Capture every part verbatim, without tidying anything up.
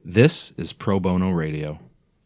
This is Pro Bono Radio.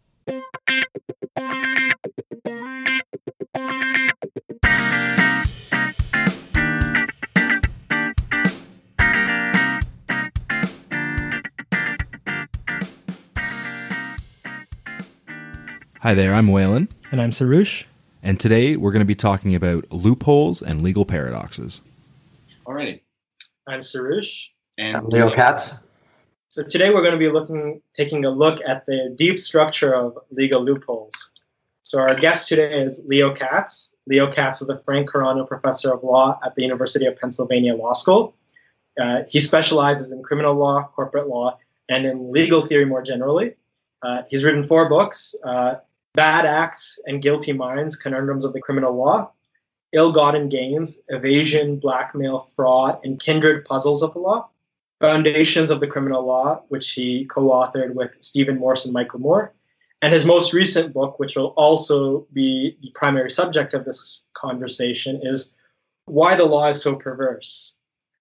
Hi there, I'm Waylon. And I'm Sarush. And today we're going to be talking about loopholes and legal paradoxes. Alrighty. I'm Sarush. And I'm Leo Katz. So today we're going to be looking, taking a look at the deep structure of legal loopholes. So our guest today is Leo Katz. Leo Katz is the Frank Carano Professor of Law at the University of Pennsylvania Law School. Uh, he specializes in criminal law, corporate law, and in legal theory more generally. Uh, he's written four books, uh, Bad Acts and Guilty Minds, Conundrums of the Criminal Law, Ill-Gotten Gains, Evasion, Blackmail, Fraud, and Kindred Puzzles of the Law, Foundations of the Criminal Law, which he co-authored with Stephen Morse and Michael Moore, and his most recent book, which will also be the primary subject of this conversation, is Why the Law is So Perverse.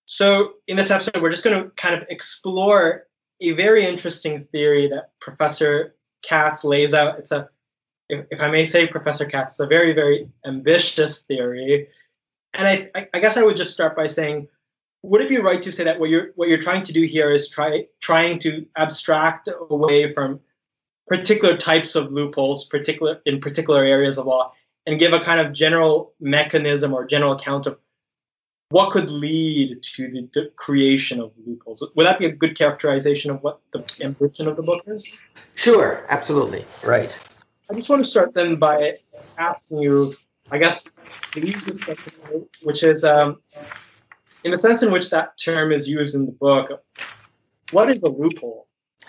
So in this episode, we're just going to kind of explore a very interesting theory that Professor Katz lays out. It's a If, if I may say, Professor Katz, it's a very, very ambitious theory. And I, I, I guess I would just start by saying, would it be right to say that what you're what you're trying to do here is try trying to abstract away from particular types of loopholes, particular in particular areas of law, and give a kind of general mechanism or general account of what could lead to the d- creation of loopholes? Would that be a good characterization of what the ambition of the book is? Sure, absolutely. Right. I just want to start then by asking you, I guess, the easiest question, which is, um, in the sense in which that term is used in the book, what is a loophole?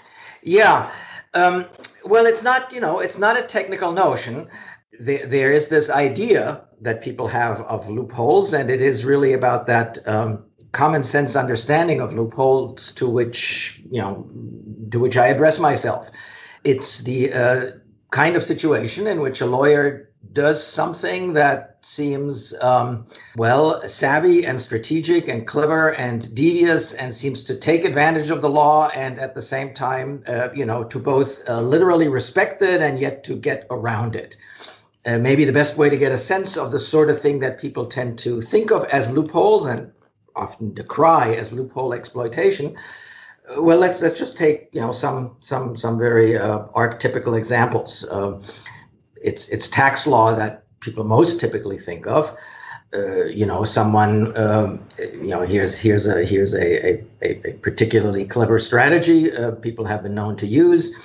Yeah. Um, well, it's not, you know, it's not a technical notion. There, there is this idea that people have of loopholes, and it is really about that um, common sense understanding of loopholes to which, you know, to which I address myself. It's the uh, kind of situation in which a lawyer does something that seems, um, well, savvy and strategic and clever and devious and seems to take advantage of the law and at the same time, uh, you know, to both uh, literally respect it and yet to get around it. Uh, maybe the best way to get a sense of the sort of thing that people tend to think of as loopholes and often decry as loophole exploitation. Well, let's let's just take you know some some some very uh, archetypical examples. Uh, it's it's tax law that people most typically think of. Uh, you know, someone um, you know here's here's a here's a a, a particularly clever strategy uh, people have been known to use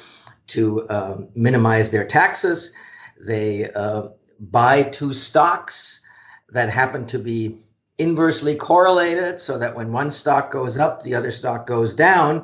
to uh, minimize their taxes. They uh, buy two stocks that happen to be inversely correlated so that when one stock goes up, the other stock goes down.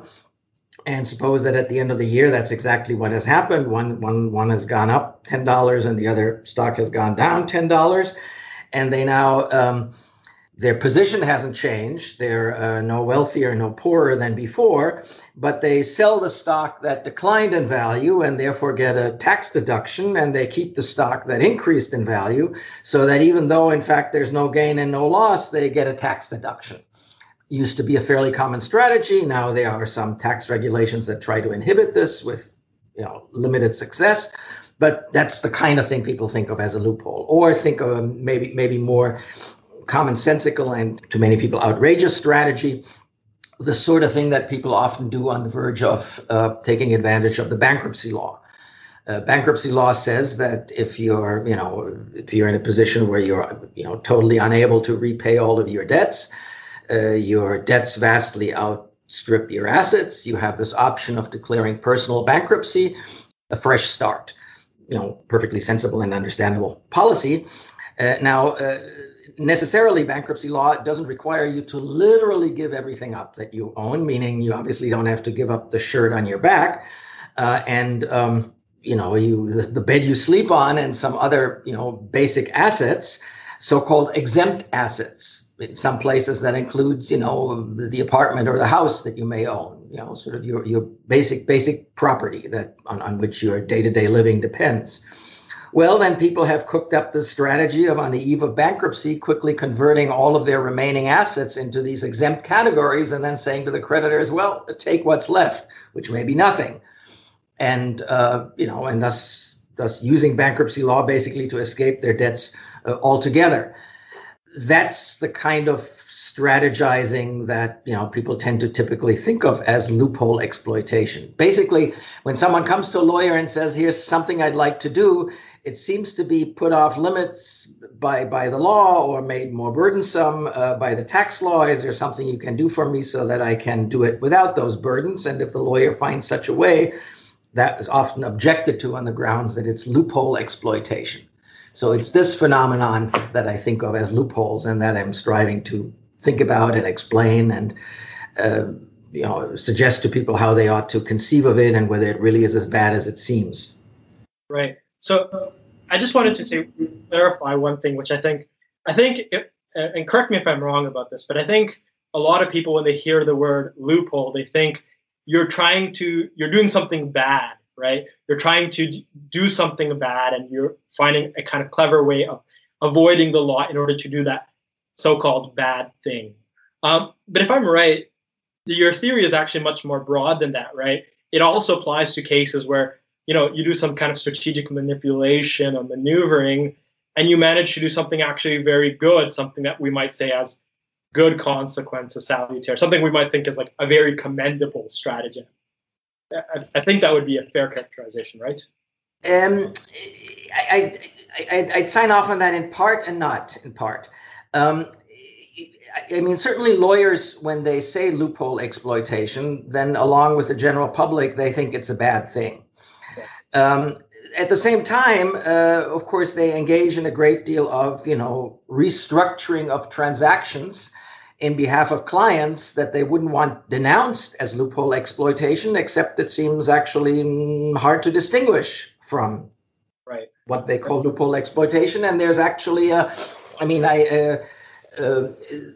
And suppose that at the end of the year, that's exactly what has happened. One, one, one has gone up ten dollars and the other stock has gone down ten dollars. And they now, um, their position hasn't changed. They're uh, no wealthier, no poorer than before, but they sell the stock that declined in value and therefore get a tax deduction, and they keep the stock that increased in value so that even though, in fact, there's no gain and no loss, they get a tax deduction. Used to be a fairly common strategy. Now there are some tax regulations that try to inhibit this with, you know, limited success. But that's the kind of thing people think of as a loophole, or think of a maybe maybe more commonsensical and to many people outrageous strategy, the sort of thing that people often do on the verge of uh, taking advantage of the bankruptcy law. Uh, bankruptcy law says that if you're, you know, if you're in a position where you're, you know, totally unable to repay all of your debts, uh, your debts vastly outstrip your assets, you have this option of declaring personal bankruptcy, a fresh start. You know, perfectly sensible and understandable policy. Uh, now, uh, necessarily, bankruptcy law doesn't require you to literally give everything up that you own, meaning you obviously don't have to give up the shirt on your back uh, and, um, you know, you the, the bed you sleep on and some other, you know, basic assets, so-called exempt assets. In some places that includes, you know, the apartment or the house that you may own, you know, sort of your, your basic, basic property that on, on which your day-to-day living depends. Well, then people have cooked up the strategy of, on the eve of bankruptcy, quickly converting all of their remaining assets into these exempt categories and then saying to the creditors, well, take what's left, which may be nothing. and uh, you know, and thus thus using bankruptcy law basically to escape their debts uh, altogether. That's the kind of strategizing that, you know, people tend to typically think of as loophole exploitation. Basically, when someone comes to a lawyer and says, here's something I'd like to do, it seems to be put off limits by, by the law or made more burdensome uh, by the tax law. Is there something you can do for me so that I can do it without those burdens? And if the lawyer finds such a way, that is often objected to on the grounds that it's loophole exploitation. So it's this phenomenon that I think of as loopholes, and that I'm striving to think about and explain and uh, you know, suggest to people how they ought to conceive of it and whether it really is as bad as it seems. Right. So I just wanted to say, clarify one thing, which I think, I think, it, and correct me if I'm wrong about this, but I think a lot of people, when they hear the word loophole, they think you're trying to, you're doing something bad, right? You're trying to do something bad and you're finding a kind of clever way of avoiding the law in order to do that so-called bad thing. Um, but if I'm right, your theory is actually much more broad than that, right? It also applies to cases where, you know, you do some kind of strategic manipulation or maneuvering, and you manage to do something actually very good, something that we might say as good consequences, salutary, something we might think is like a very commendable strategy. I, I think that would be a fair characterization, right? Um, I, I, I, I'd sign off on that in part and not in part. Um, I mean, certainly lawyers, when they say loophole exploitation, then along with the general public, they think it's a bad thing. Um, at the same time, uh, of course, they engage in a great deal of, you know, restructuring of transactions in behalf of clients that they wouldn't want denounced as loophole exploitation, except it seems actually hard to distinguish from right. what they call loophole exploitation. And there's actually a, I mean, I, uh, uh,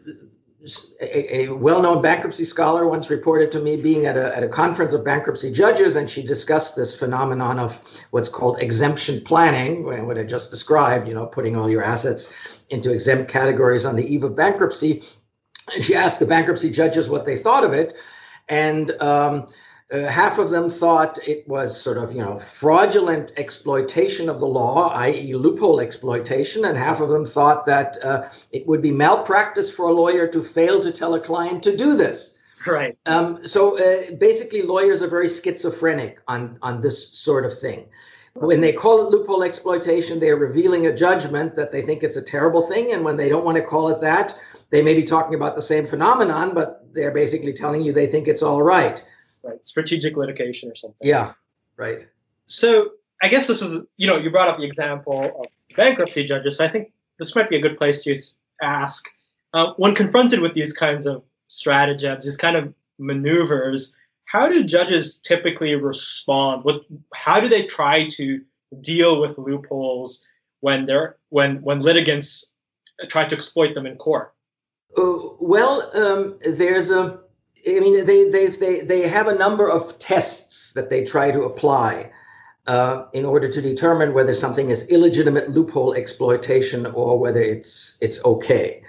a, a well-known bankruptcy scholar once reported to me being at a, at a conference of bankruptcy judges, and she discussed this phenomenon of what's called exemption planning, what I just described, you know, putting all your assets into exempt categories on the eve of bankruptcy. And she asked the bankruptcy judges what they thought of it, and um, uh, half of them thought it was sort of, you know, fraudulent exploitation of the law, that is loophole exploitation, and half of them thought that uh, it would be malpractice for a lawyer to fail to tell a client to do this. Right. Um, so uh, basically, lawyers are very schizophrenic on, on this sort of thing. When they call it loophole exploitation, they're revealing a judgment that they think it's a terrible thing, and when they don't want to call it that, they may be talking about the same phenomenon, but they're basically telling you they think it's all right. Right. Strategic litigation or something. Yeah, right. So I guess this is, you know, you brought up the example of bankruptcy judges. So I think this might be a good place to ask, uh, when confronted with these kinds of stratagems, these kind of maneuvers, how do judges typically respond? What, how do they try to deal with loopholes when they're when when litigants try to exploit them in court? Uh, well, um, there's a, I mean, they, they, they, they have a number of tests that they try to apply uh, in order to determine whether something is illegitimate loophole exploitation or whether it's, it's okay.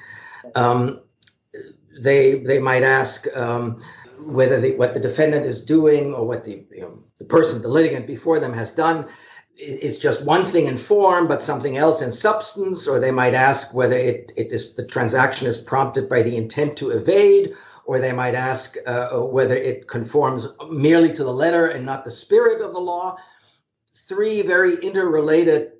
Um, they, they might ask um, whether the, what the defendant is doing or what the, you know, the person, the litigant before them has done is just one thing in form, but something else in substance, or they might ask whether it, it is the transaction is prompted by the intent to evade, or they might ask uh, whether it conforms merely to the letter and not the spirit of the law. Three very interrelated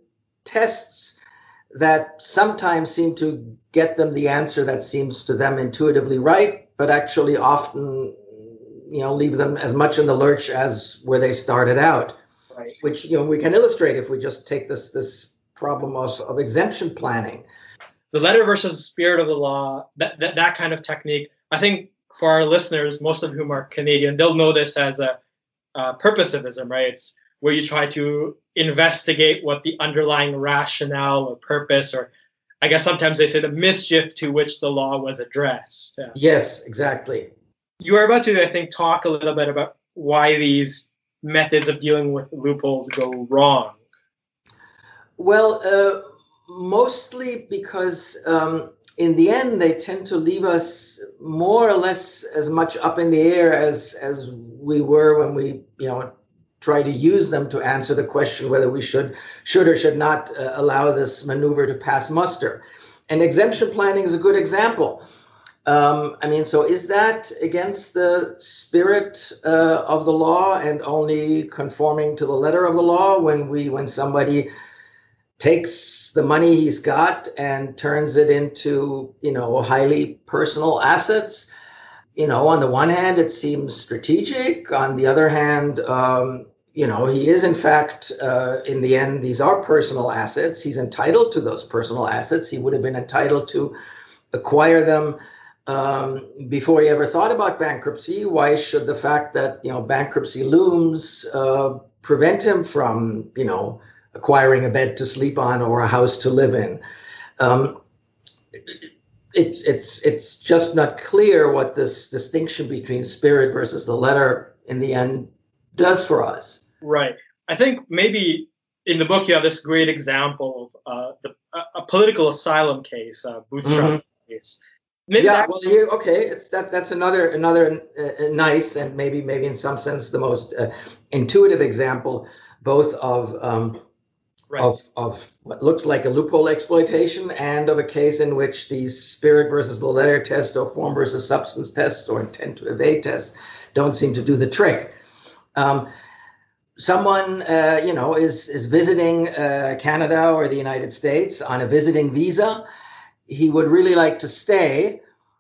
tests that sometimes seem to get them the answer that seems to them intuitively right, but actually often, you know, leave them as much in the lurch as where they started out. Right. Which, you know, we can illustrate if we just take this this problem of, of exemption planning. The letter versus spirit of the law, that, that that kind of technique, I think for our listeners, most of whom are Canadian, they'll know this as a uh, purposivism, right? It's where you try to investigate what the underlying rationale or purpose, or I guess sometimes they say the mischief to which the law was addressed. Yeah. Yes, exactly. You are about to, I think, talk a little bit about why these methods of dealing with loopholes go wrong. Well, uh, mostly because um, in the end, they tend to leave us more or less as much up in the air as as we were when we, you know, try to use them to answer the question whether we should should or should not uh, allow this maneuver to pass muster. And exemption planning is a good example. Um, I mean, so is that against the spirit uh, of the law and only conforming to the letter of the law when we when somebody takes the money he's got and turns it into, you know, highly personal assets? You know, on the one hand, it seems strategic. On the other hand, um, you know, he is, in fact, uh, in the end, these are personal assets. He's entitled to those personal assets. He would have been entitled to acquire them um, before he ever thought about bankruptcy. Why should the fact that, you know, bankruptcy looms uh, prevent him from, you know, acquiring a bed to sleep on or a house to live in? Um, It's it's it's just not clear what this distinction between spirit versus the letter in the end does for us. Right. I think maybe in the book you have this great example of uh, the, a, a political asylum case, a bootstrap mm-hmm. case. Maybe yeah. That- well, you, okay. It's that that's another another uh, nice and maybe maybe in some sense the most uh, intuitive example, both of. Um, Right. Of, of what looks like a loophole exploitation and of a case in which the spirit versus the letter test or form versus substance tests or intent to evade tests don't seem to do the trick. Um, someone, uh, you know, is, is visiting uh, Canada or the United States on a visiting visa. He would really like to stay,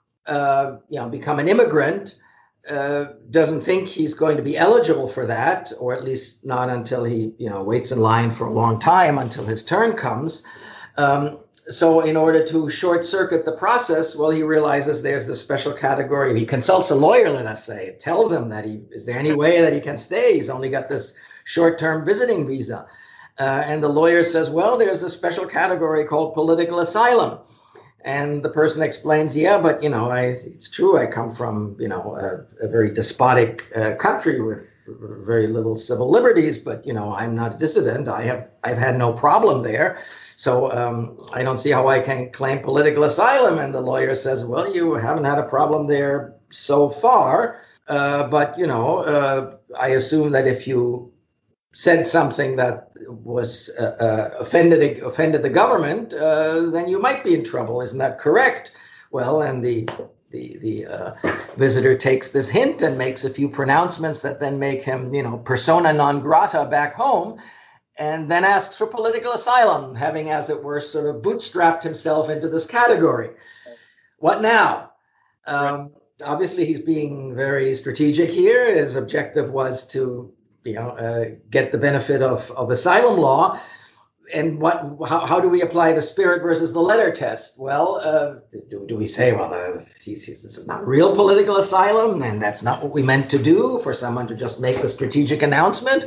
uh, you know, become an immigrant. Uh, doesn't think he's going to be eligible for that, or at least not until he, you know, waits in line for a long time until his turn comes. Um, so in order to short circuit the process, well, he realizes there's this special category. He consults a lawyer, let us say, tells him that he, is there any way that he can stay? He's only got this short-term visiting visa. Uh, and the lawyer says, well, there's a special category called political asylum. And the person explains, yeah, but, you know, I, it's true. I come from, you know, a, a very despotic uh, country with very little civil liberties. But, you know, I'm not a dissident. I have I've had no problem there. So um, I don't see how I can claim political asylum. And the lawyer says, well, you haven't had a problem there so far. Uh, but, you know, uh, I assume that if you said something that was uh, uh, offended offended the government, uh, then you might be in trouble. Isn't that correct? Well, and the the the uh, visitor takes this hint and makes a few pronouncements that then make him, you know, persona non grata back home, and then asks for political asylum, having, as it were, sort of bootstrapped himself into this category. What now? Um, obviously, he's being very strategic here. His objective was to you know, uh, get the benefit of, of asylum law. And what? How, how do we apply the spirit versus the letter test? Well, uh, do, do we say, well, uh, he's, he's, this is not real political asylum, and that's not what we meant to do, for someone to just make the strategic announcement?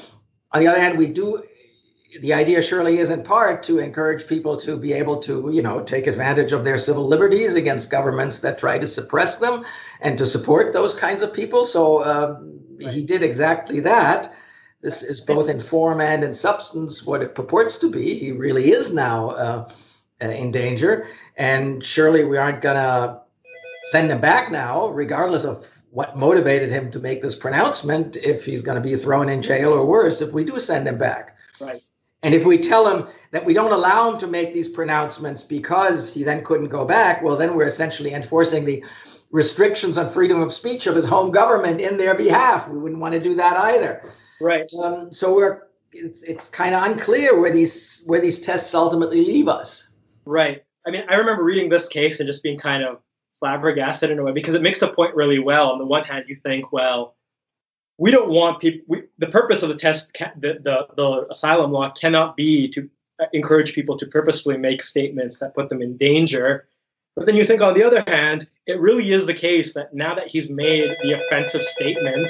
On the other hand, we do, the idea surely is in part to encourage people to be able to, you know, take advantage of their civil liberties against governments that try to suppress them and to support those kinds of people. So, uh, he did exactly that. This is both in form and in substance what it purports to be. He really is now uh, uh, in danger. And surely we aren't going to send him back now, regardless of what motivated him to make this pronouncement, if he's going to be thrown in jail or worse, if we do send him back. Right. And if we tell him that we don't allow him to make these pronouncements because he then couldn't go back, well, then we're essentially enforcing the restrictions on freedom of speech of his home government in their behalf. We wouldn't want to do that either. Right. Um, so we're it's, it's kind of unclear where these where these tests ultimately leave us. Right. I mean, I remember reading this case and just being kind of flabbergasted in a way, because it makes the point really well. On the one hand, you think, well, we don't want people. We, the purpose of the test, the, the the asylum law, cannot be to encourage people to purposefully make statements that put them in danger. But then you think, on the other hand, it really is the case that now that he's made the offensive statement,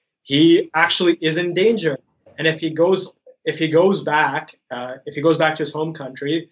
he actually is in danger. And if he goes, if he goes back, uh, if he goes back to his home country,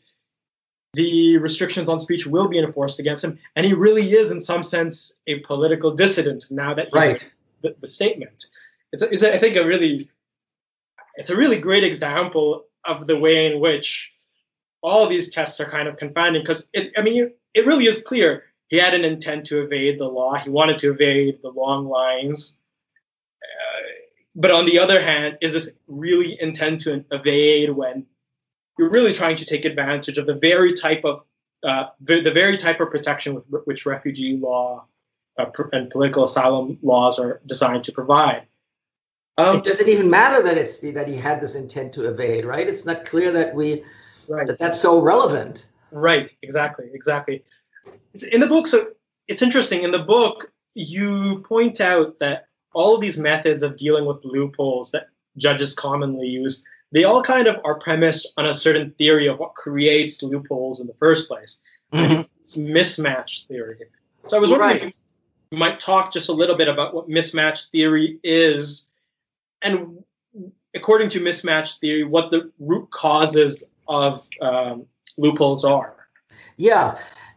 the restrictions on speech will be enforced against him, and he really is, in some sense, a political dissident now that he's right. made the, the statement. It's, a, it's a, I think, a really, it's a really great example of the way in which all these tests are kind of confounding. Because it, I mean, it really is clear he had an intent to evade the law. He wanted to evade the long lines. Uh, but on the other hand, is this really intent to evade when you're really trying to take advantage of the very type of uh, the, the very type of protection with which refugee law uh, and political asylum laws are designed to provide? Um, it doesn't even matter that it's the, that he had this intent to evade, right? It's not clear that we right. that that's so relevant. Right. Exactly. Exactly. It's in the book, so it's interesting. In the book, you point out that all of these methods of dealing with loopholes that judges commonly use, they all kind of are premised on a certain theory of what creates loopholes in the first place. Mm-hmm. And it's mismatch theory. So I was wondering right. if you might talk just a little bit about what mismatch theory is, and according to mismatch theory, what the root causes of um, loopholes are. Yeah.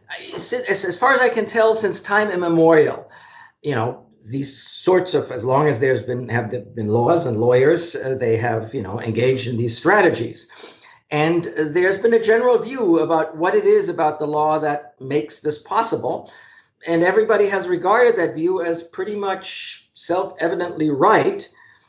As far as I can tell, since time immemorial, you know, these sorts of, as long as there's been have been laws and lawyers, uh, they have, you know, engaged in these strategies. And uh, there's been a general view about what it is about the law that makes this possible. And everybody has regarded that view as pretty much self-evidently right,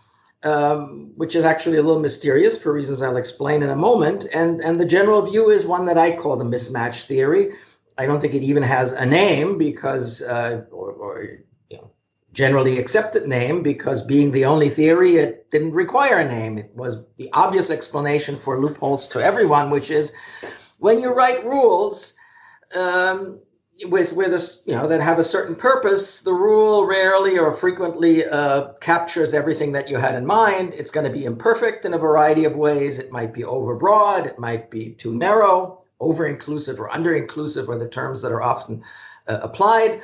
um, which is actually a little mysterious for reasons I'll explain in a moment. And, and the general view is one that I call the mismatch theory. I don't think it even has a name because, uh, or, or you know, generally accepted name, because being the only theory, it didn't require a name. It was the obvious explanation for loopholes to everyone, which is when you write rules um, with with a, you know, that have a certain purpose, the rule rarely or frequently uh, captures everything that you had in mind. It's going to be imperfect in a variety of ways. It might be overbroad. It might be too narrow. Over-inclusive or under-inclusive are the terms that are often uh, applied.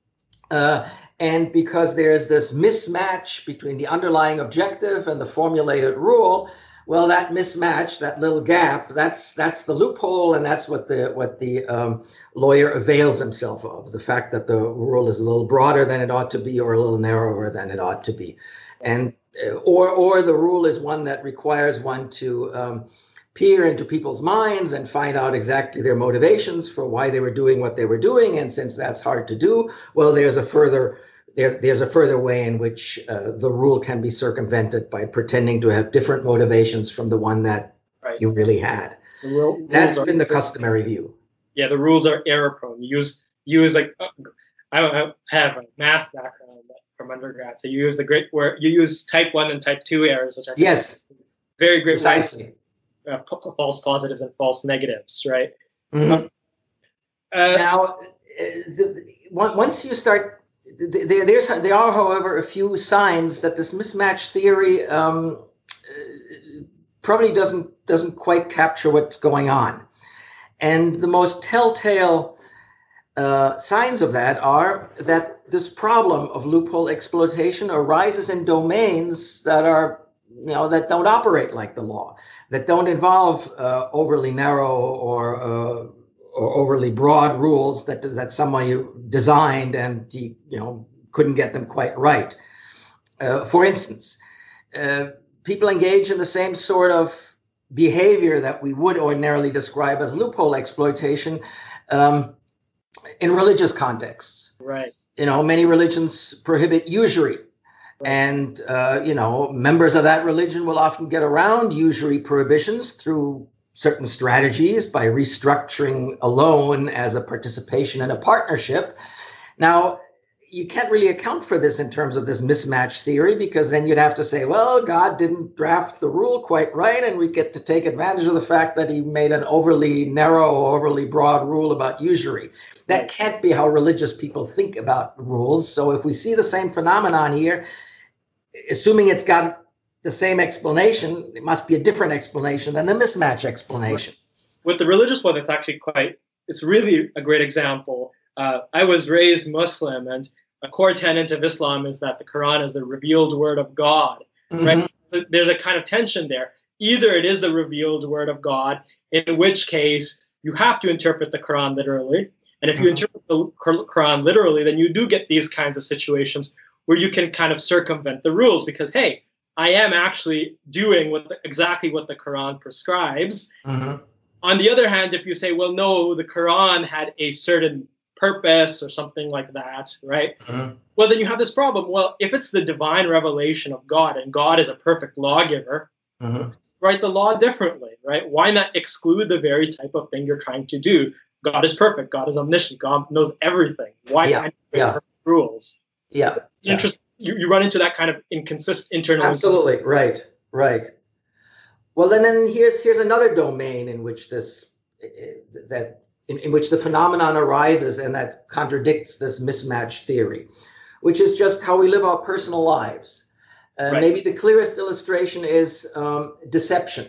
Uh, and because there's this mismatch between the underlying objective and the formulated rule, well, that mismatch, that little gap, that's that's the loophole, and that's what the what the um, lawyer avails himself of, the fact that the rule is a little broader than it ought to be or a little narrower than it ought to be. And uh, or or the rule is one that requires one to um, peer into people's minds and find out exactly their motivations for why they were doing what they were doing. And since that's hard to do, well, there's a further there, there's a further way in which uh, the rule can be circumvented by pretending to have different motivations from the one that right. you really had. The rule, that's been the customary view. Yeah, the rules are error prone. You use you use like uh, I don't have a math background from undergrad, so you use the great where you use type one and type two errors, which I think yes, very great. Precisely. Ways. Uh, p- false positives and false negatives, right? Mm-hmm. Uh, now, uh, the, once you start, there, there's there are, however, a few signs that this mismatch theory um, probably doesn't doesn't quite capture what's going on, and the most telltale uh, signs of that are that this problem of loophole exploitation arises in domains that are, you know, that don't operate like the law, that don't involve uh, overly narrow or, uh, or overly broad rules that that somebody designed and he, you know, couldn't get them quite right. Uh, for instance, uh, people engage in the same sort of behavior that we would ordinarily describe as loophole exploitation um, in religious contexts. Right. You know, many religions prohibit usury. And, uh, you know, members of that religion will often get around usury prohibitions through certain strategies by restructuring a loan as a participation in a partnership. Now, you can't really account for this in terms of this mismatch theory, because then you'd have to say, well, God didn't draft the rule quite right, and we get to take advantage of the fact that he made an overly narrow, overly broad rule about usury. That can't be how religious people think about rules. So if we see the same phenomenon here, assuming it's got the same explanation, it must be a different explanation than the mismatch explanation. With the religious one, it's actually quite, it's really a great example. Uh, I was raised Muslim, and a core tenet of Islam is that the Quran is the revealed word of God, mm-hmm. right? There's a kind of tension there. Either it is the revealed word of God, in which case you have to interpret the Quran literally. And if you mm-hmm. interpret the Quran literally, then you do get these kinds of situations where you can kind of circumvent the rules because, hey, I am actually doing what the, exactly what the Quran prescribes. Mm-hmm. On the other hand, if you say, well, no, the Quran had a certain purpose or something like that, right? Mhm. Well, then you have this problem. Well, if it's the divine revelation of God and God is a perfect lawgiver, Mhm. write the law differently, right? Why not exclude the very type of thing you're trying to do? God is perfect. God is omniscient. God knows everything. Why Yeah, can't you yeah. make perfect rules? Yeah, It's yeah. interest, you, you run into that kind of inconsistent internal. Absolutely, right, right. Well, then, then here's here's another domain in which this that in, in which the phenomenon arises and that contradicts this mismatch theory, which is just how we live our personal lives. Uh, Right. Maybe the clearest illustration is um, deception,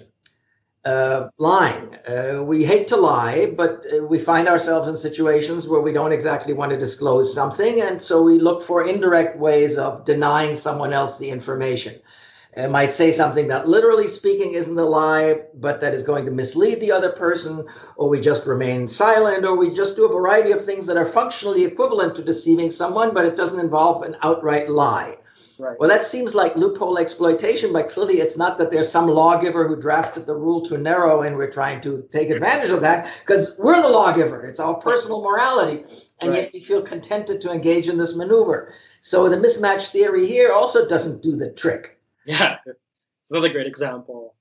uh, lying. Uh, we hate to lie, but uh, we find ourselves in situations where we don't exactly want to disclose something, and so we look for indirect ways of denying someone else the information. It might say something that literally speaking isn't a lie, but that is going to mislead the other person, or we just remain silent, or we just do a variety of things that are functionally equivalent to deceiving someone, but it doesn't involve an outright lie. Right. Well, that seems like loophole exploitation, but clearly it's not that there's some lawgiver who drafted the rule too narrow and we're trying to take advantage of that, because we're the lawgiver. It's our personal morality, and Right. yet we feel contented to engage in this maneuver. So the mismatch theory here also doesn't do the trick. Yeah, it's another great example.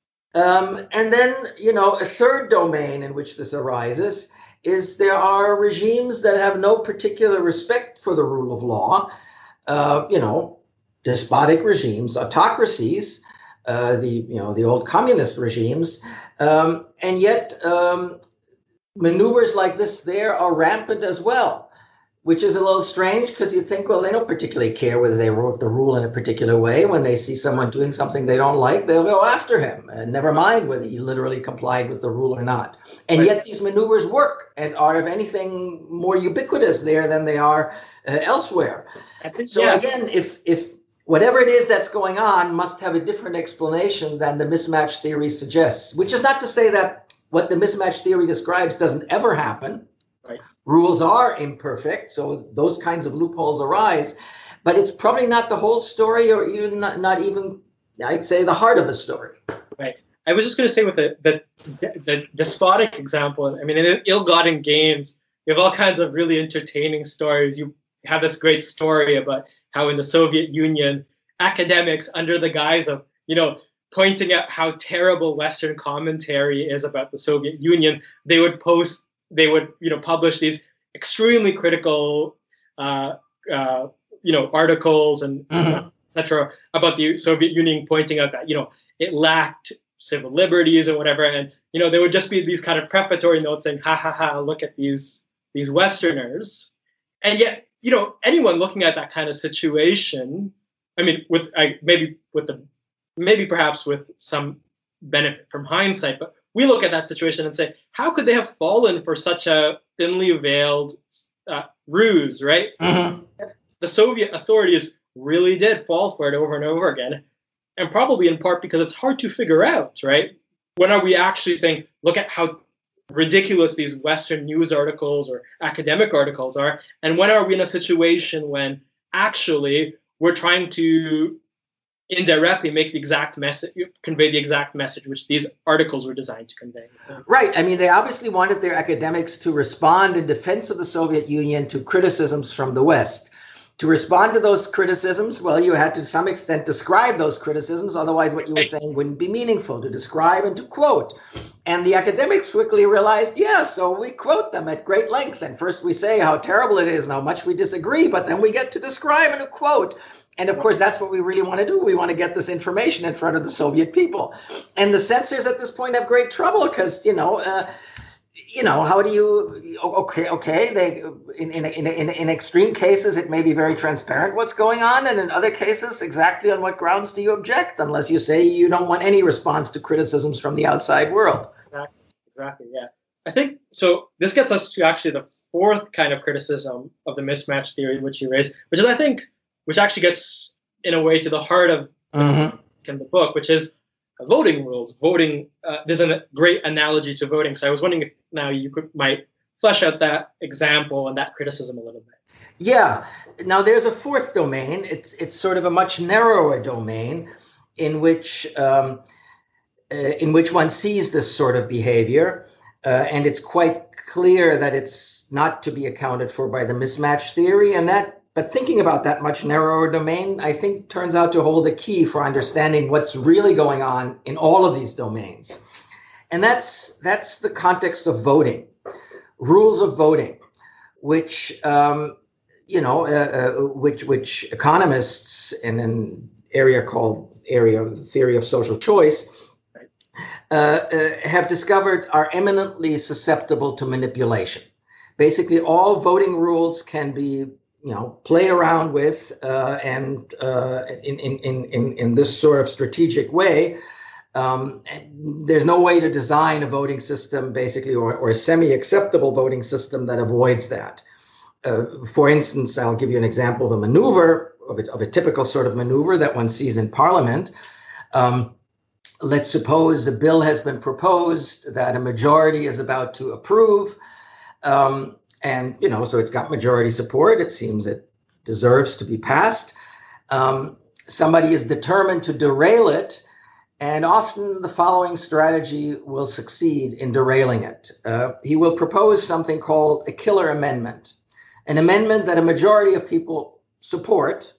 Um, and then, you know, a third domain in which this arises is there are regimes that have no particular respect for the rule of law, uh, you know, despotic regimes, autocracies, uh, the, you know, the old communist regimes, um, and yet um, maneuvers like this there are rampant as well, which is a little strange because you think, well, they don't particularly care whether they wrote the rule in a particular way. When they see someone doing something they don't like, they'll go after him, and never mind whether he literally complied with the rule or not. And Right. yet these maneuvers work and are, if anything, more ubiquitous there than they are uh, elsewhere. I think, So yeah, again, if if whatever it is that's going on must have a different explanation than the mismatch theory suggests, which is not to say that what the mismatch theory describes doesn't ever happen. Right. Rules are imperfect, so those kinds of loopholes arise, but it's probably not the whole story, or even not, not even, I'd say, the heart of the story. right. I was just going to say with the, the the despotic example, I mean, in ill-gotten gains, you have all kinds of really entertaining stories. You have this great story about how in the Soviet Union, academics, under the guise of, you know, pointing out how terrible Western commentary is about the Soviet Union, they would post, they would, you know, publish these extremely critical, uh, uh, you know, articles and Mhm. et cetera about the Soviet Union, pointing out that, you know, it lacked civil liberties or whatever, and you know, there would just be these kind of prefatory notes saying, "Ha ha ha! Look at these these Westerners," and yet, you know, anyone looking at that kind of situation, I mean, with I, maybe with the maybe perhaps with some benefit from hindsight, but we look at that situation and say, how could they have fallen for such a thinly veiled uh, ruse, right? Mhm. The Soviet authorities really did fall for it over and over again, and probably in part because it's hard to figure out, right? When are we actually saying, look at how ridiculous these Western news articles or academic articles are, and when are we in a situation when actually we're trying to indirectly make the exact message, convey the exact message which these articles were designed to convey? Right. I mean, they obviously wanted their academics to respond in defense of the Soviet Union to criticisms from the West. To respond to those criticisms, well, you had to some extent describe those criticisms. Otherwise, what you were saying wouldn't be meaningful, to describe and to quote. And the academics quickly realized, yeah, so we quote them at great length. And first we say how terrible it is and how much we disagree, but then we get to describe and to quote. And of course, that's what we really want to do. We want to get this information in front of the Soviet people. And the censors at this point have great trouble because, you know, uh, you know, how do you, okay, okay, they, in, in, in, in, in extreme cases, it may be very transparent what's going on. And in other cases, exactly on what grounds do you object, unless you say you don't want any response to criticisms from the outside world? Exactly, exactly, yeah. I think, so this gets us to actually the fourth kind of criticism of the mismatch theory, which you raised, which is, I think, which actually gets, in a way, to the heart of Mm-hmm. in the book, which is voting rules. Voting, uh, there's a great analogy to voting. So I was wondering if now you could might flesh out that example and that criticism a little bit. Yeah. Now there's a fourth domain. It's it's sort of a much narrower domain in which um, uh, in which one sees this sort of behavior. Uh, and it's quite clear that it's not to be accounted for by the mismatch theory. And that, but thinking about that much narrower domain, I think turns out to hold the key for understanding what's really going on in all of these domains. And that's that's the context of voting, rules of voting, which um, you know, uh, uh, which which economists in an area called area of the theory of social choice uh, uh, have discovered are eminently susceptible to manipulation. Basically, all voting rules can be, you know, played around with uh, and uh, in, in in in this sort of strategic way. Um, there's no way to design a voting system, basically, or, or a semi-acceptable voting system that avoids that. Uh, for instance, I'll give you an example of a maneuver, of a, of a typical sort of maneuver that one sees in Parliament. Um, let's suppose a bill has been proposed that a majority is about to approve. Um, and, you know, so it's got majority support. It seems it deserves to be passed. Um, somebody is determined to derail it. And often the following strategy will succeed in derailing it. Uh, he will propose something called a killer amendment, an amendment that a majority of people support.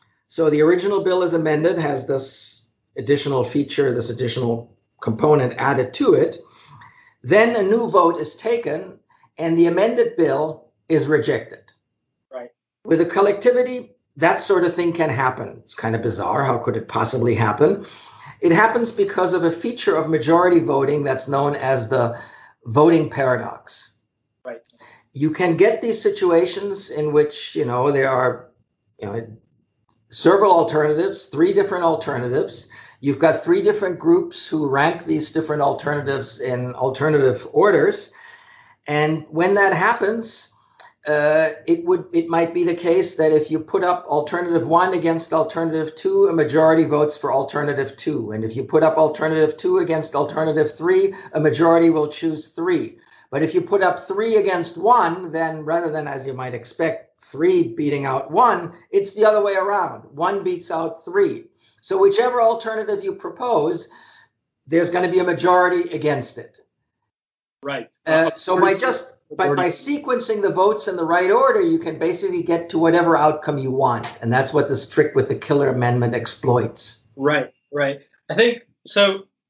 So the original bill is amended, has this additional feature, this additional component added to it. Then a new vote is taken and the amended bill is rejected. Right. With a collectivity, that sort of thing can happen. It's kind of bizarre. How could it possibly happen? It happens because of a feature of majority voting that's known as the voting paradox. Right. You can get these situations in which, you know, there are, you know, several alternatives, three different alternatives. You've got three different groups who rank these different alternatives in alternative orders. And when that happens, Uh, it would it might be the case that if you put up alternative one against alternative two, a majority votes for alternative two. And if you put up alternative two against alternative three, a majority will choose three. But if you put up three against one, then rather than, as you might expect, three beating out one, it's the other way around. One beats out three. So whichever alternative you propose, there's going to be a majority against it. Right. Uh, so by just By, by sequencing the votes in the right order, you can basically get to whatever outcome you want. And that's what this trick with the killer amendment exploits. Right, right. I think, so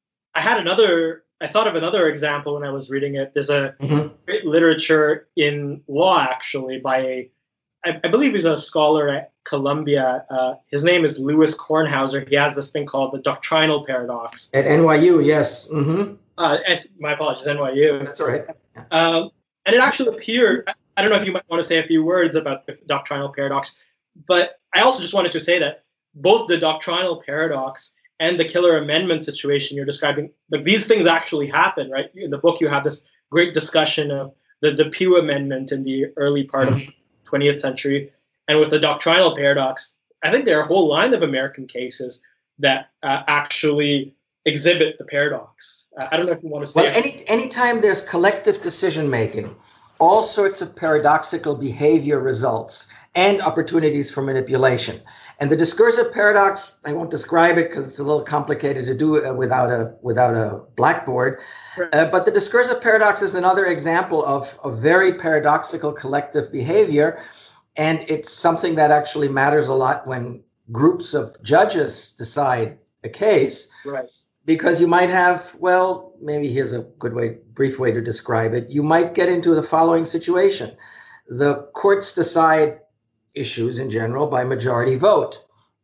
I had another, I thought of another example when I was reading it. There's a mm-hmm. great literature in law, actually, by a, I, I believe he's a scholar at Columbia. Uh, his name is Louis Kornhauser. He has this thing called the doctrinal paradox. At N Y U, yes. Mm-hmm. Uh, my apologies, N Y U. That's all right. Yeah. Um, And it actually appeared, I don't know if you might want to say a few words about the doctrinal paradox, but I also just wanted to say that both the doctrinal paradox and the killer amendment situation you're describing, like these things actually happen, right? In the book, you have this great discussion of the Depew Amendment in the early part mm-hmm. of the twentieth century. And with the doctrinal paradox, I think there are a whole line of American cases that uh, actually exhibit the paradox. Uh, I don't know if you want to say. Well, any anytime there's collective decision making, all sorts of paradoxical behavior results and opportunities for manipulation. And the discursive paradox, I won't describe it because it's a little complicated to do uh, without a without a blackboard. Right. Uh, but the discursive paradox is another example of, of very paradoxical collective behavior, and it's something that actually matters a lot when groups of judges decide a case. Right. Because you might have, well, maybe here's a good way, brief way to describe it. You might get into the following situation. The courts decide issues in general by majority vote.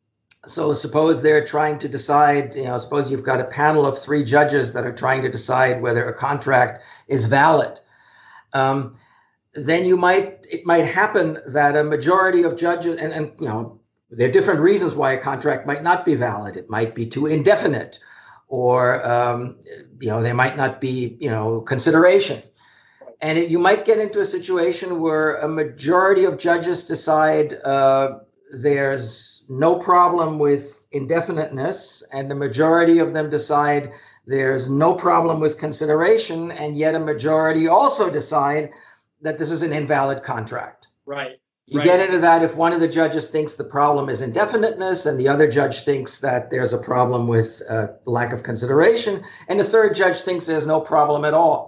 So suppose they're trying to decide, you know, suppose you've got a panel of three judges that are trying to decide whether a contract is valid. Um, then you might, it might happen that a majority of judges, and, and you know, there are different reasons why a contract might not be valid. It might be too indefinite. Or, um, you know, there might not be, you know, consideration. And it, you might get into a situation where a majority of judges decide uh, there's no problem with indefiniteness, and the majority of them decide there's no problem with consideration, and yet a majority also decide that this is an invalid contract. Right. You right. get into that if one of the judges thinks the problem is indefiniteness and the other judge thinks that there's a problem with uh, lack of consideration, and the third judge thinks there's no problem at all.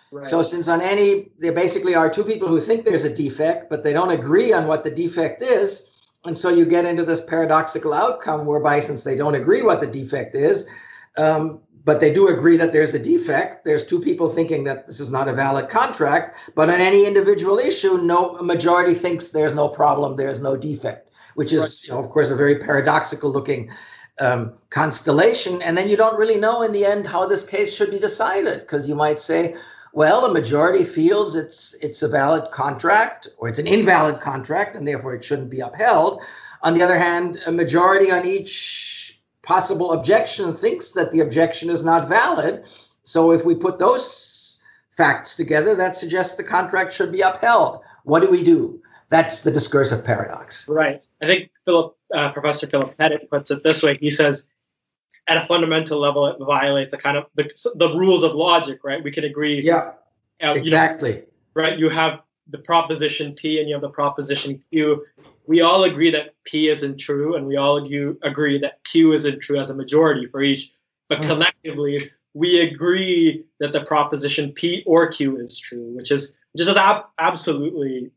Right. So since on any, there basically are two people who think there's a defect, but they don't agree on what the defect is. And so you get into this paradoxical outcome whereby, since they don't agree what the defect is, um, but they do agree that there's a defect, there's two people thinking that this is not a valid contract, but on any individual issue, no a majority thinks there's no problem, there's no defect, which is, right. you know, of course, a very paradoxical looking um, constellation. And then you don't really know in the end how this case should be decided, because you might say, well, a majority feels it's it's a valid contract or it's an invalid contract and therefore it shouldn't be upheld. On the other hand, a majority on each possible objection thinks that the objection is not valid. So if we put those facts together, that suggests the contract should be upheld. What do we do? That's the discursive paradox. Right. I think Philip, uh, Professor Philip Pettit puts it this way. He says, at a fundamental level, it violates a kind of the, the rules of logic, right? We could agree. Yeah, uh, exactly. You know, right. You have the proposition P and you have the proposition Q. We all agree that P isn't true, and we all agree, agree that Q isn't true as a majority for each. But mm. collectively, we agree that the proposition P or Q is true, which is just ab- absolutely,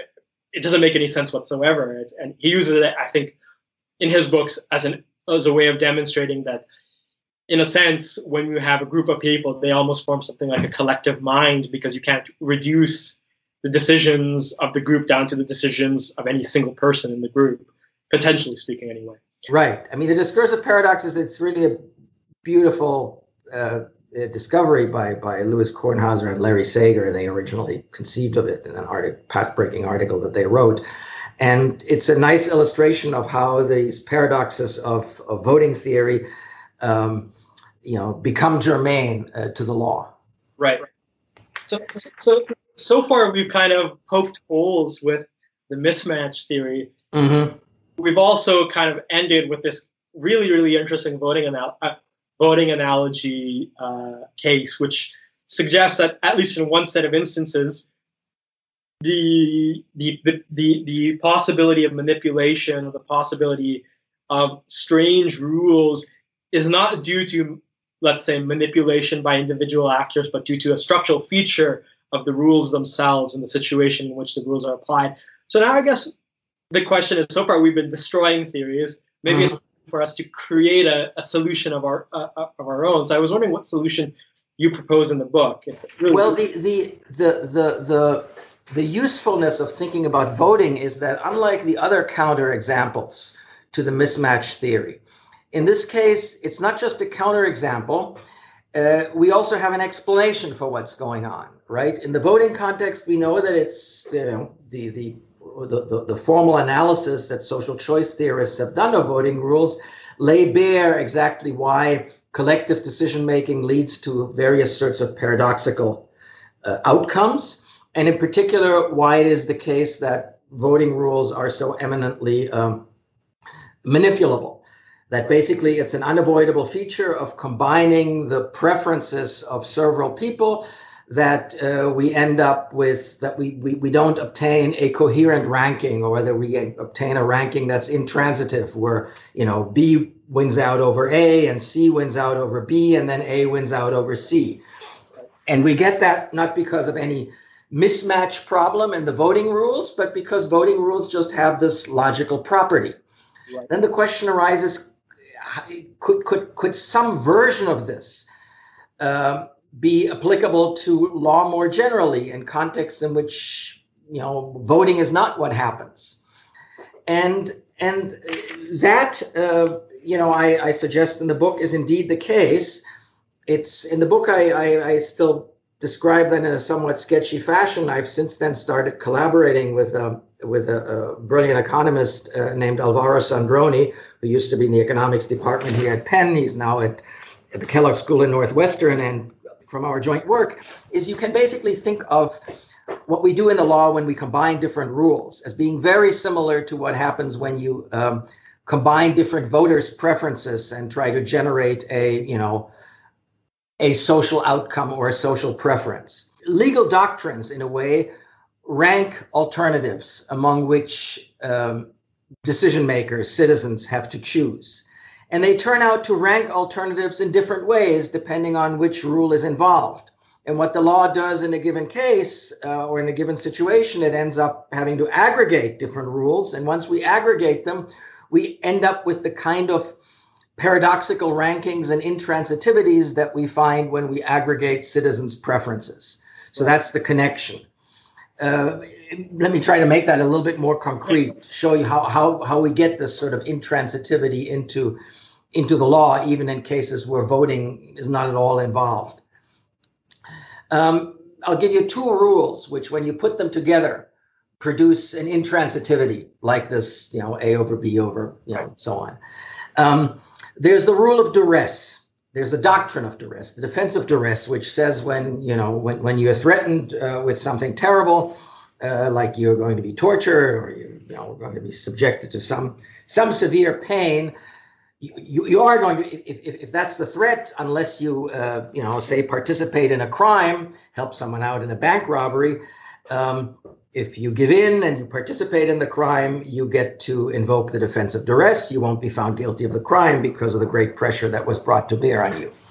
it doesn't make any sense whatsoever. It's, and he uses it, I think, in his books as an as a way of demonstrating that, in a sense, when you have a group of people, they almost form something like a collective mind, because you can't reduce the decisions of the group down to the decisions of any single person in the group, potentially speaking anyway. Right. I mean, the discursive paradox is, it's really a beautiful uh, discovery by, by Louis Kornhauser and Larry Sager. They originally conceived of it in an article, path-breaking article that they wrote. And it's a nice illustration of how these paradoxes of, of voting theory, um, you know, become germane uh, to the law. Right. So, so, so far we've kind of poked holes with the mismatch theory. Mm-hmm. We've also kind of ended with this really, really interesting voting anal- uh, voting analogy uh, case, which suggests that at least in one set of instances, The, the the the possibility of manipulation, or the possibility of strange rules, is not due to, let's say, manipulation by individual actors, but due to a structural feature of the rules themselves and the situation in which the rules are applied. So now I guess the question is, so far we've been destroying theories. Maybe mm-hmm. it's for us to create a, a solution of our uh, of our own. So I was wondering what solution you propose in the book. It's really well, the the the the the. The usefulness of thinking about voting is that, unlike the other counterexamples to the mismatch theory, in this case, it's not just a counterexample. Uh, we also have an explanation for what's going on, right? In the voting context, we know that it's, you know, the, the, the, the, the formal analysis that social choice theorists have done of voting rules lay bare exactly why collective decision-making leads to various sorts of paradoxical uh, outcomes. And in particular, why it is the case that voting rules are so eminently um, manipulable. That basically it's an unavoidable feature of combining the preferences of several people that uh, we end up with, that we, we, we don't obtain a coherent ranking, or whether we obtain a ranking that's intransitive, where, you know, B wins out over A and C wins out over B, and then A wins out over C. And we get that not because of any mismatch problem in the voting rules, but because voting rules just have this logical property. Right. Then the question arises, could could could some version of this uh, be applicable to law more generally, in contexts in which, you know, voting is not what happens? And and that uh, you know, I, I suggest in the book is indeed the case. It's in the book I, I, I still describe that in a somewhat sketchy fashion. I've since then started collaborating with a, with a, a brilliant economist uh, named Alvaro Sandroni, who used to be in the economics department here at Penn. He's now at, at the Kellogg School in Northwestern. And from our joint work is you can basically think of what we do in the law when we combine different rules as being very similar to what happens when you um, combine different voters' preferences and try to generate a, you know, a social outcome or a social preference. Legal doctrines, in a way, rank alternatives among which um, decision makers, citizens, have to choose. And they turn out to rank alternatives in different ways depending on which rule is involved. And what the law does in a given case uh, or in a given situation, it ends up having to aggregate different rules. And once we aggregate them, we end up with the kind of paradoxical rankings and intransitivities that we find when we aggregate citizens' preferences. So that's the connection. Uh, let me try to make that a little bit more concrete, show you how, how, how we get this sort of intransitivity into, into the law, even in cases where voting is not at all involved. Um, I'll give you two rules, which when you put them together, produce an intransitivity like this, you know, A over B over, you know, so on. Um, there's the rule of duress. There's a doctrine of duress, the defense of duress, which says when, you know, when, when you're threatened uh, with something terrible, uh, like you're going to be tortured or you're, you know, going to be subjected to some, some severe pain, You, you are going to, if, if, if that's the threat, unless you, uh, you know, say participate in a crime, help someone out in a bank robbery, um, if you give in and you participate in the crime, you get to invoke the defense of duress. You won't be found guilty of the crime because of the great pressure that was brought to bear on you.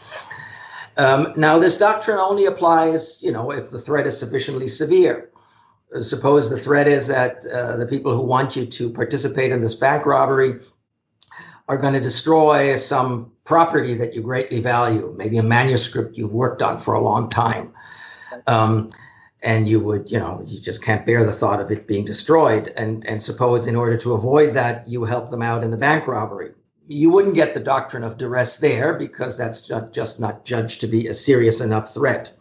Um, now, this doctrine only applies, you know, if the threat is sufficiently severe. Uh, suppose the threat is that uh, the people who want you to participate in this bank robbery are going to destroy some property that you greatly value, maybe a manuscript you've worked on for a long time. Um, and you would, you know, you just can't bear the thought of it being destroyed. And, and suppose in order to avoid that, you help them out in the bank robbery. You wouldn't get the doctrine of duress there because that's just, just not judged to be a serious enough threat.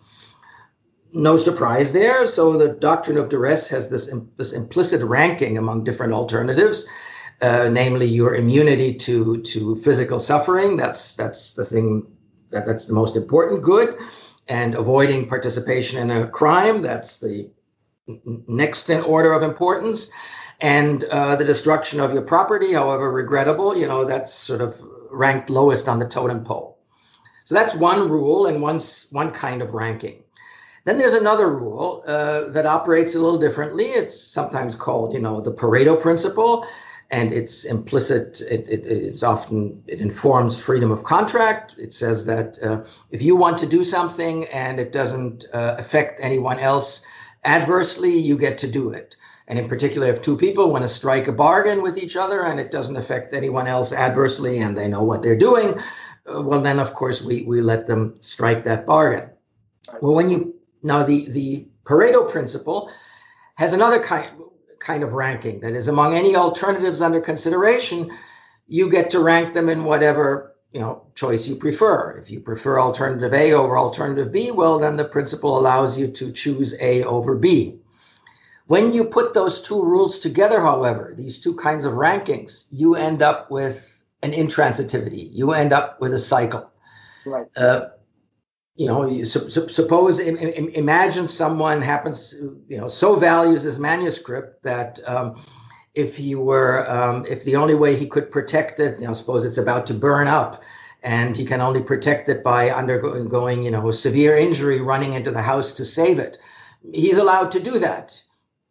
No surprise there. So the doctrine of duress has this, this implicit ranking among different alternatives. Uh, namely your immunity to to physical suffering. That's that's the thing that that's the most important good, and avoiding participation in a crime. That's the n- next in order of importance, and uh, the destruction of your property, however regrettable, you know, that's sort of ranked lowest on the totem pole. So that's one rule and one one kind of ranking. Then there's another rule uh, that operates a little differently. It's sometimes called, you know, the Pareto principle. And it's implicit, it, it, it's often, it informs freedom of contract. It says that uh, if you want to do something and it doesn't uh, affect anyone else adversely, you get to do it. And in particular, if two people want to strike a bargain with each other and it doesn't affect anyone else adversely and they know what they're doing, uh, well, then, of course, we, we let them strike that bargain. Well, when you, now the, the Pareto principle has another kind kind of ranking. That is, among any alternatives under consideration, you get to rank them in whatever, you know, choice you prefer. If you prefer alternative A over alternative B, well, then the principle allows you to choose A over B. When you put those two rules together, however, these two kinds of rankings, you end up with an intransitivity. You end up with a cycle. Right. Uh, You know, you su- su- suppose, im- im- imagine someone happens, you know, so values his manuscript that um, if he were, um, if the only way he could protect it, you know, suppose it's about to burn up and he can only protect it by undergoing, you know, severe injury, running into the house to save it. He's allowed to do that.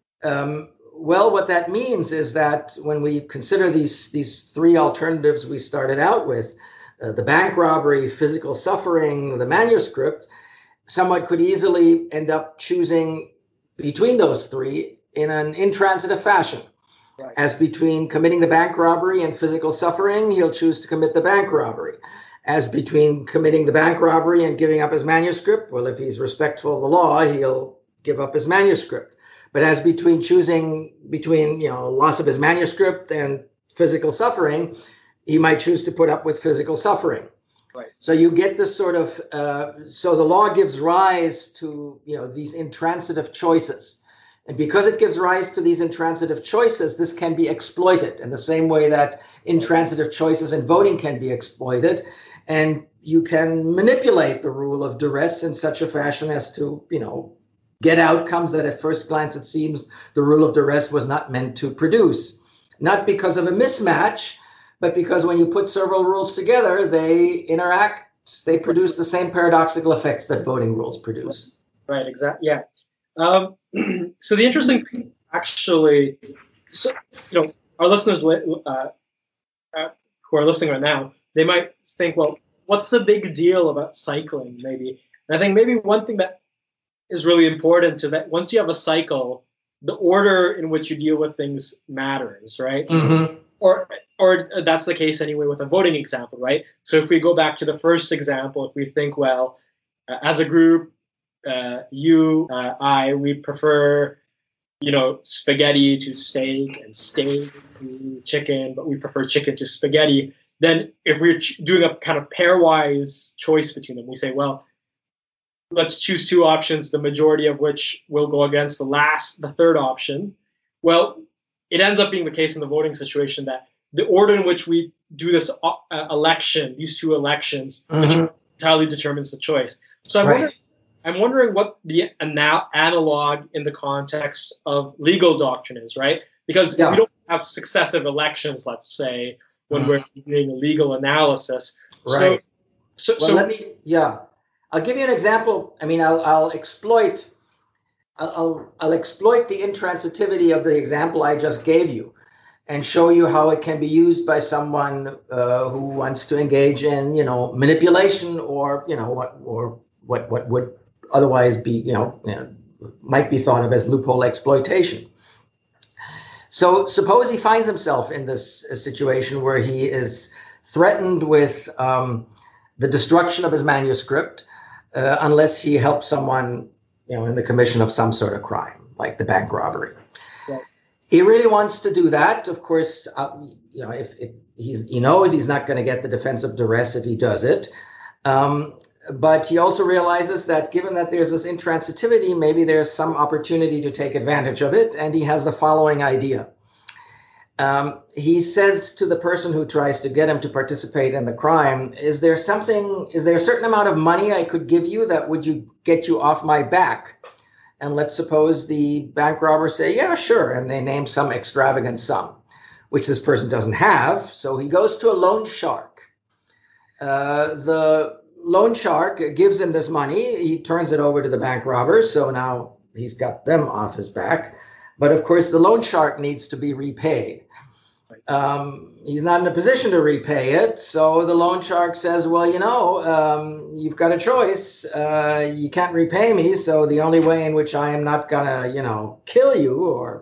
Um, well, what that means is that when we consider these, these three alternatives we started out with, Uh, the bank robbery, physical suffering, the manuscript, someone could easily end up choosing between those three in an intransitive fashion. Right. As between committing the bank robbery and physical suffering, he'll choose to commit the bank robbery. As between committing the bank robbery and giving up his manuscript, well, if he's respectful of the law, he'll give up his manuscript. But as between choosing between, you know, loss of his manuscript and physical suffering, he might choose to put up with physical suffering. Right. So you get this sort of, uh, so the law gives rise to, you know, these intransitive choices. And because it gives rise to these intransitive choices, this can be exploited in the same way that intransitive choices in voting can be exploited. And you can manipulate the rule of duress in such a fashion as to, you know, get outcomes that at first glance it seems the rule of duress was not meant to produce. Not because of a mismatch, but because when you put several rules together, they interact, they produce the same paradoxical effects that voting rules produce. Right, exactly, yeah. Um, so the interesting thing, actually, so, you know, our listeners uh, uh, who are listening right now, they might think, well, what's the big deal about cycling, maybe? And I think maybe one thing that is really important to that. Once you have a cycle, the order in which you deal with things matters, right? Mm-hmm. Or, or that's the case anyway with a voting example, right? So if we go back to the first example, if we think, well, uh, as a group, uh, you, uh, I, we prefer, you know, spaghetti to steak and steak to chicken, but we prefer chicken to spaghetti. Then if we're ch- doing a kind of pairwise choice between them, we say, well, let's choose two options, the majority of which will go against the last, the third option. Well, it ends up being the case in the voting situation that the order in which we do this uh, election, these two elections, Mm-hmm. entirely determines the choice. So I'm, Right. wondering, I'm wondering what the ana- analog in the context of legal doctrine is, right? Because Yeah. we don't have successive elections, let's say, when Mhm. we're doing a legal analysis. Right. So, so, Well, so let me, yeah, I'll give you an example. I mean, I'll, I'll exploit, I'll, I'll, I'll exploit the intransitivity of the example I just gave you, and show you how it can be used by someone uh, who wants to engage in, you know, manipulation, or you know, what, or what, what would otherwise be, you know, you know, might be thought of as loophole exploitation. So suppose he finds himself in this uh, situation where he is threatened with um, the destruction of his manuscript uh, unless he helps someone, you know, in the commission of some sort of crime, like the bank robbery. Right. He really wants to do that. Of course, uh, you know, if, if he's, he knows he's not going to get the defense of duress if he does it. Um, but he also realizes that given that there's this intransitivity, maybe there's some opportunity to take advantage of it. And he has the following idea. Um, he says to the person who tries to get him to participate in the crime, is there something, is there a certain amount of money I could give you that would you get you off my back? And let's suppose the bank robbers say, yeah, sure. And they name some extravagant sum, which this person doesn't have. So he goes to a loan shark. Uh, the loan shark gives him this money. He turns it over to the bank robbers. So now he's got them off his back. But of course, the loan shark needs to be repaid. Um, he's not in a position to repay it. So the loan shark says, well, you know, um, you've got a choice. Uh, you can't repay me. So the only way in which I am not going to, you know, kill you or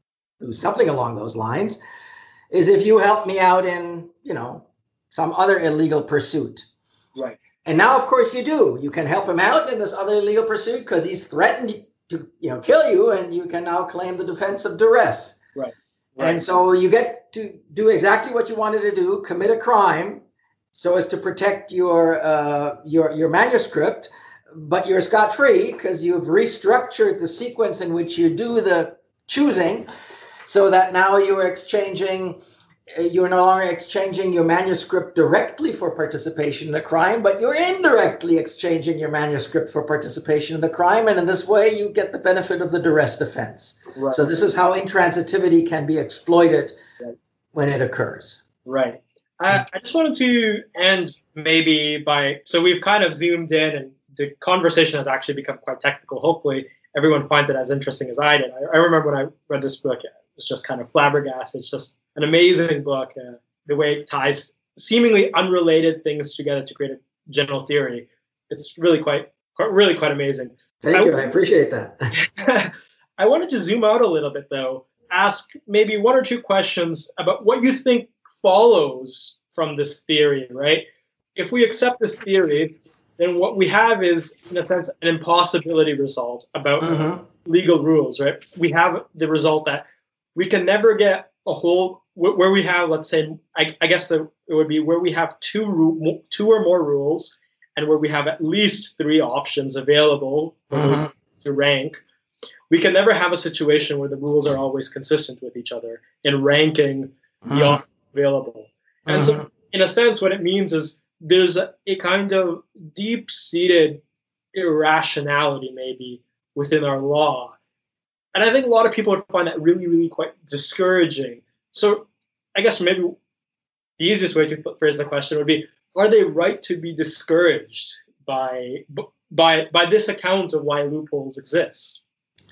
do something along those lines is if you help me out in, you know, some other illegal pursuit. right. And now, of course, you do. You can help him out in this other illegal pursuit because he's threatened to, you know, kill you, and you can now claim the defense of duress. Right. And so you get to do exactly what you wanted to do, commit a crime so as to protect your uh, your your manuscript, but you're scot-free because you've restructured the sequence in which you do the choosing so that now you're exchanging, you're no longer exchanging your manuscript directly for participation in the crime, but you're indirectly exchanging your manuscript for participation in the crime. And in this way, you get the benefit of the duress defense. Right. So this is how intransitivity can be exploited Right. when it occurs. Right. I, I just wanted to end maybe by, so we've kind of zoomed in and the conversation has actually become quite technical. Hopefully everyone finds it as interesting as I did. I, I remember when I read this book, it was just kind of flabbergasted. It's just an amazing book. Uh, the way it ties seemingly unrelated things together to create a general theory. It's really quite, quite really quite amazing. Thank I, you. I appreciate that. I wanted to zoom out a little bit, though, ask maybe one or two questions about what you think follows from this theory, right? If we accept this theory, then what we have is, in a sense, an impossibility result about Mm-hmm. legal rules, right? We have the result that we can never get a whole, where we have, let's say, I, I guess the, it would be where we have two, ru- two or more rules and where we have at least three options available for Mm-hmm. those to rank. We can never have a situation where the rules are always consistent with each other in ranking the Mhm. options available. And so, in a sense, what it means is there's a, a kind of deep-seated irrationality, maybe, within our law. And I think a lot of people would find that really, really quite discouraging. So I guess maybe the easiest way to phrase the question would be, are they right to be discouraged by by by this account of why loopholes exist?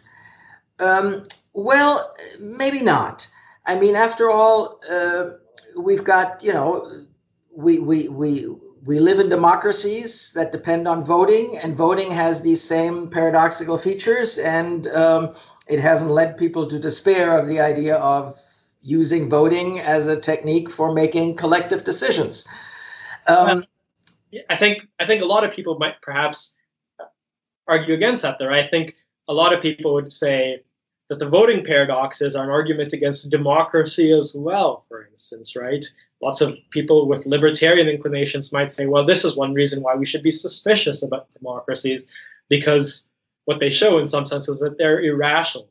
Um, well, maybe not. I mean, after all, uh, we've got, you know, we we we we live in democracies that depend on voting, and voting has these same paradoxical features, and um, it hasn't led people to despair of the idea of using voting as a technique for making collective decisions. Um, I think I think a lot of people might perhaps argue against that there. I think a lot of people would say that the voting paradoxes are an argument against democracy as well, for instance, right? Lots of people with libertarian inclinations might say, well, this is one reason why we should be suspicious about democracies, because what they show in some sense is that they're irrational.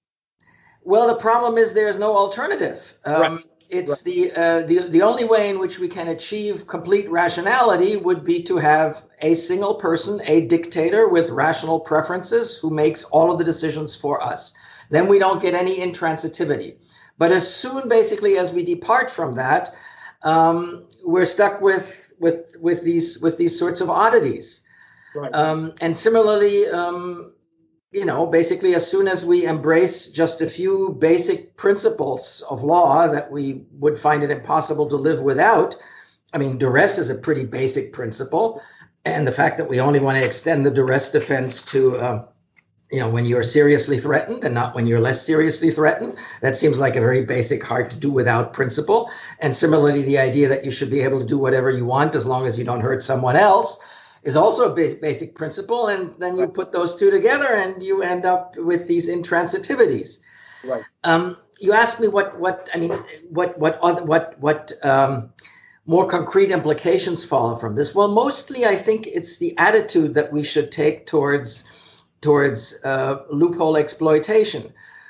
Well, the problem is there's no alternative. Um, right. It's right. the, uh, the the only way in which we can achieve complete rationality would be to have a single person, a dictator with rational preferences who makes all of the decisions for us. Then we don't get any intransitivity. But as soon, basically, as we depart from that, um, we're stuck with with with these with these sorts of oddities. Right. Um, and similarly, um, you know, basically, as soon as we embrace just a few basic principles of law that we would find it impossible to live without, I mean, duress is a pretty basic principle. And the fact that we only want to extend the duress defense to, uh, you know, when you're seriously threatened and not when you're less seriously threatened, that seems like a very basic, hard to do without principle. And similarly, the idea that you should be able to do whatever you want as long as you don't hurt someone else is also a basic principle, and then you put those two together and you end up with these intransitivities. Right. Um, you asked me what, what I mean, what what other, what what um, more concrete implications follow from this. Well, mostly I think it's the attitude that we should take towards towards uh, loophole exploitation.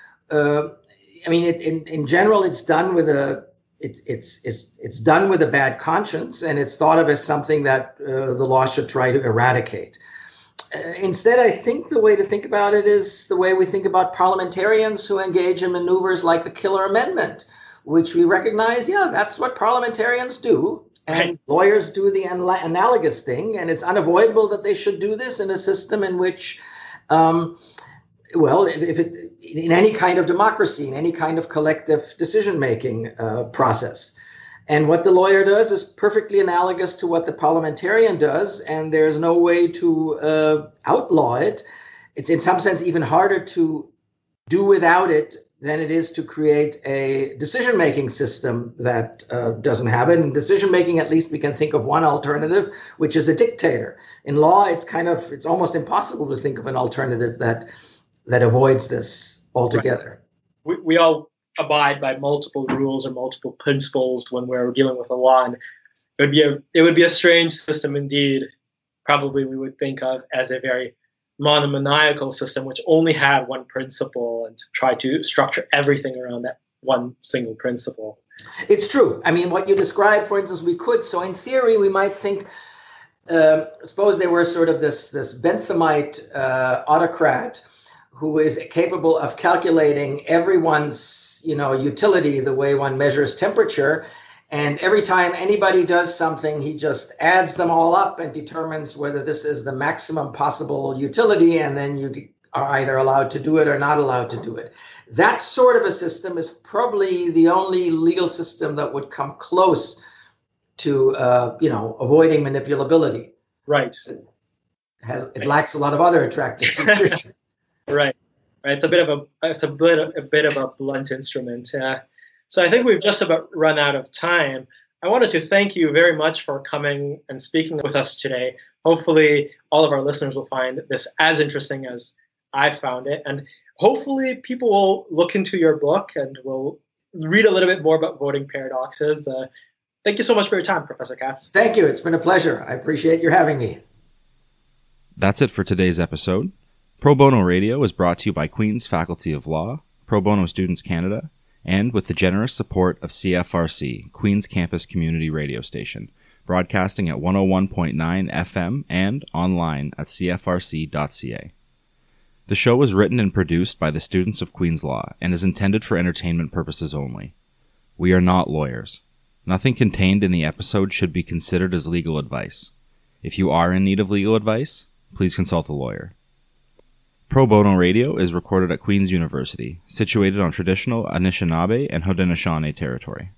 Uh, I mean, it, in in general, it's done with a It's it's it's it's done with a bad conscience, and it's thought of as something that uh, the law should try to eradicate. Uh, instead, I think the way to think about it is the way we think about parliamentarians who engage in maneuvers like the Killer Amendment, which we recognize, yeah, that's what parliamentarians do, and right. lawyers do the anal- analogous thing, and it's unavoidable that they should do this in a system in which um, Well, if it, in any kind of democracy, in any kind of collective decision-making uh, process. And what the lawyer does is perfectly analogous to what the parliamentarian does, and there's no way to uh, outlaw it. It's in some sense even harder to do without it than it is to create a decision-making system that uh, doesn't have it. In decision-making, at least we can think of one alternative, which is a dictator. In law, it's kind of, it's almost impossible to think of an alternative that that avoids this altogether. Right. We, we all abide by multiple rules or multiple principles when we're dealing with a law, and it would be a it would be a strange system indeed. Probably we would think of as a very monomaniacal system, which only had one principle and tried to structure everything around that one single principle. It's true. I mean, what you described, for instance, we could. So in theory, we might think. Uh, suppose there were sort of this this Benthamite uh, autocrat who is capable of calculating everyone's, you know, utility the way one measures temperature. And every time anybody does something, he just adds them all up and determines whether this is the maximum possible utility. And then you are either allowed to do it or not allowed to do it. That sort of a system is probably the only legal system that would come close to, uh, you know, avoiding manipulability. Right. It, has, it lacks a lot of other attractive features. Right, right. It's a bit of a it's a bit of, a bit of a blunt instrument. Uh, so I think we've just about run out of time. I wanted to thank you very much for coming and speaking with us today. Hopefully, all of our listeners will find this as interesting as I found it, and hopefully, people will look into your book and will read a little bit more about voting paradoxes. Uh, thank you so much for your time, Professor Katz. Thank you. It's been a pleasure. I appreciate your having me. That's it for today's episode. Pro Bono Radio is brought to you by Queen's Faculty of Law, Pro Bono Students Canada, and with the generous support of C F R C, Queen's Campus Community Radio Station, broadcasting at one oh one point nine F M and online at c f r c dot c a. The show was written and produced by the students of Queen's Law and is intended for entertainment purposes only. We are not lawyers. Nothing contained in the episode should be considered as legal advice. If you are in need of legal advice, please consult a lawyer. Pro Bono Radio is recorded at Queen's University, situated on traditional Anishinaabe and Haudenosaunee territory.